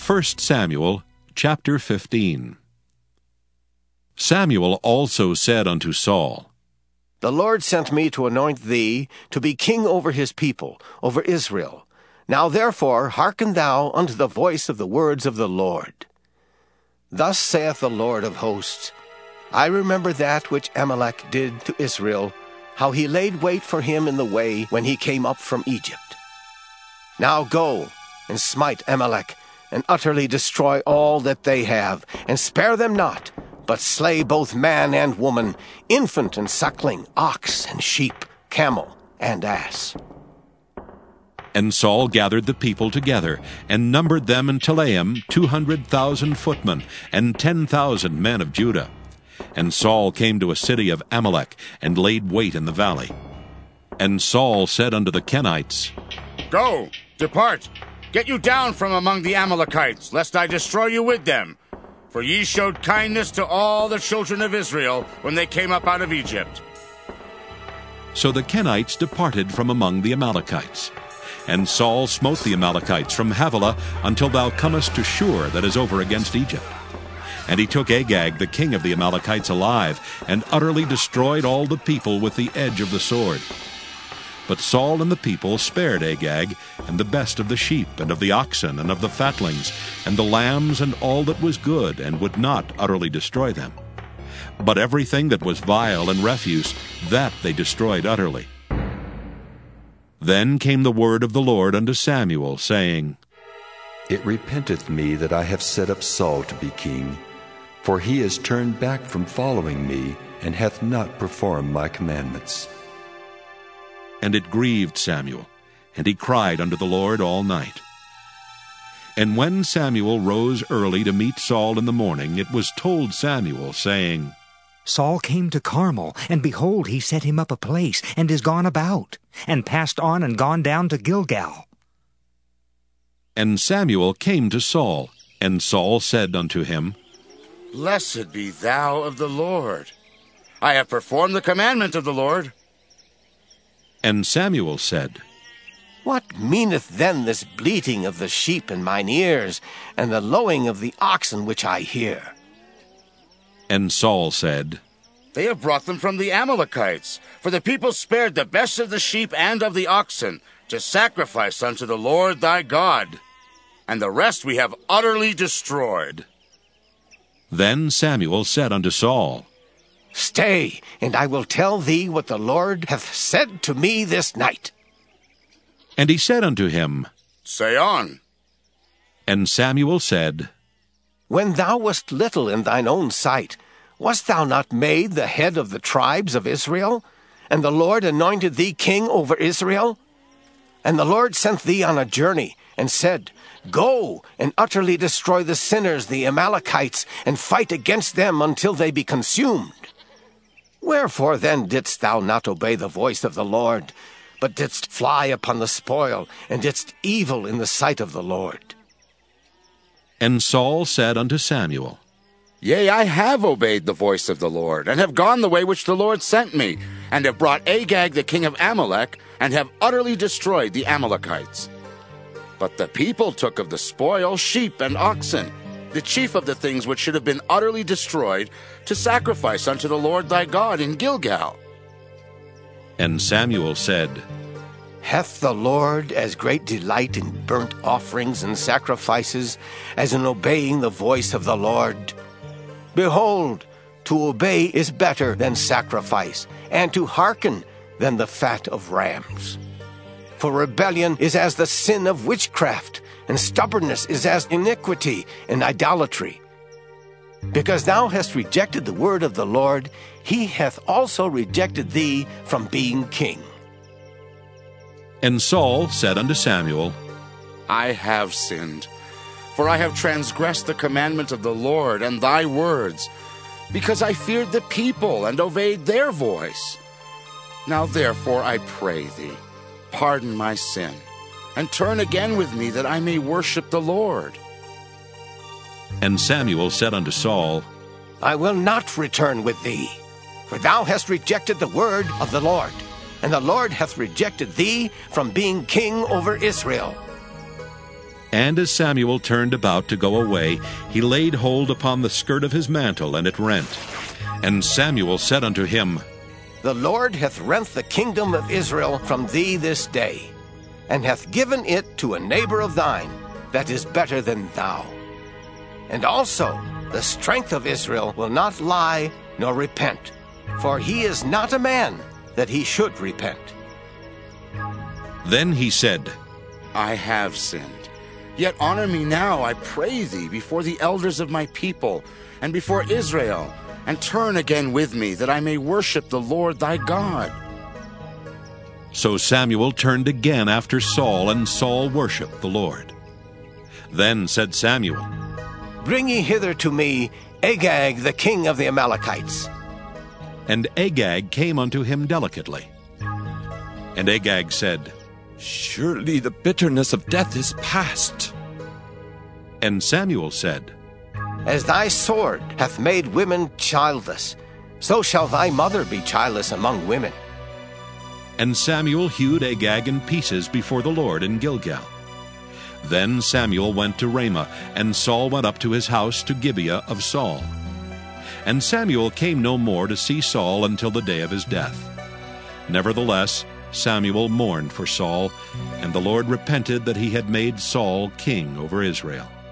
1 Samuel chapter 15. Samuel also said unto Saul, The Lord sent me to anoint thee to be king over his people, over Israel. Now therefore hearken thou unto the voice of the words of the Lord. Thus saith the Lord of hosts, I remember that which Amalek did to Israel, how he laid wait for him in the way when he came up from Egypt. Now go, and smite Amalek, and utterly destroy all that they have, and spare them not, but slay both man and woman, infant and suckling, ox and sheep, camel and ass. And Saul gathered the people together, and numbered them in Telaim 200,000 footmen, and 10,000 men of Judah. And Saul came to a city of Amalek, and laid wait in the valley. And Saul said unto the Kenites, Go, depart, get you down from among the Amalekites, lest I destroy you with them. For ye showed kindness to all the children of Israel when they came up out of Egypt. So the Kenites departed from among the Amalekites. And Saul smote the Amalekites from Havilah until thou comest to Shur that is over against Egypt. And he took Agag the king of the Amalekites alive, and utterly destroyed all the people with the edge of the sword. But Saul and the people spared Agag, and the best of the sheep, and of the oxen, and of the fatlings, and the lambs, and all that was good, and would not utterly destroy them. But everything that was vile and refuse, that they destroyed utterly. Then came the word of the Lord unto Samuel, saying, It repenteth me that I have set up Saul to be king, for he is turned back from following me, and hath not performed my commandments. And it grieved Samuel, and he cried unto the Lord all night. And when Samuel rose early to meet Saul in the morning, it was told Samuel, saying, Saul came to Carmel, and behold, he set him up a place, and is gone about, and passed on and gone down to Gilgal. And Samuel came to Saul, and Saul said unto him, Blessed be thou of the Lord. I have performed the commandment of the Lord. And Samuel said, What meaneth then this bleating of the sheep in mine ears, and the lowing of the oxen which I hear? And Saul said, They have brought them from the Amalekites, for the people spared the best of the sheep and of the oxen, to sacrifice unto the Lord thy God, and the rest we have utterly destroyed. Then Samuel said unto Saul, Stay, and I will tell thee what the Lord hath said to me this night. And he said unto him, Say on. And Samuel said, When thou wast little in thine own sight, wast thou not made the head of the tribes of Israel? And the Lord anointed thee king over Israel? And the Lord sent thee on a journey, and said, Go, and utterly destroy the sinners, the Amalekites, and fight against them until they be consumed. Wherefore then didst thou not obey the voice of the Lord, but didst fly upon the spoil, and didst evil in the sight of the Lord? And Saul said unto Samuel, Yea, I have obeyed the voice of the Lord, and have gone the way which the Lord sent me, and have brought Agag the king of Amalek, and have utterly destroyed the Amalekites. But the people took of the spoil sheep and oxen, the chief of the things which should have been utterly destroyed, to sacrifice unto the Lord thy God in Gilgal. And Samuel said, Hath the Lord as great delight in burnt offerings and sacrifices as in obeying the voice of the Lord? Behold, to obey is better than sacrifice, and to hearken than the fat of rams. For rebellion is as the sin of witchcraft, and stubbornness is as iniquity and idolatry. Because thou hast rejected the word of the Lord, he hath also rejected thee from being king. And Saul said unto Samuel, I have sinned, for I have transgressed the commandment of the Lord and thy words, because I feared the people and obeyed their voice. Now therefore I pray thee, pardon my sin, and turn again with me that I may worship the Lord. And Samuel said unto Saul, I will not return with thee, for thou hast rejected the word of the Lord, and the Lord hath rejected thee from being king over Israel. And as Samuel turned about to go away, he laid hold upon the skirt of his mantle, and it rent. And Samuel said unto him, The Lord hath rent the kingdom of Israel from thee this day, and hath given it to a neighbor of thine, that is better than thou. And also the strength of Israel will not lie nor repent, for he is not a man that he should repent. Then he said, I have sinned. Yet honor me now, I pray thee, before the elders of my people, and before Israel, and turn again with me, that I may worship the Lord thy God. So Samuel turned again after Saul, and Saul worshipped the Lord. Then said Samuel, Bring ye hither to me Agag the king of the Amalekites. And Agag came unto him delicately. And Agag said, Surely the bitterness of death is past. And Samuel said, As thy sword hath made women childless, so shall thy mother be childless among women. And Samuel hewed Agag in pieces before the Lord in Gilgal. Then Samuel went to Ramah, and Saul went up to his house to Gibeah of Saul. And Samuel came no more to see Saul until the day of his death. Nevertheless, Samuel mourned for Saul, and the Lord repented that he had made Saul king over Israel.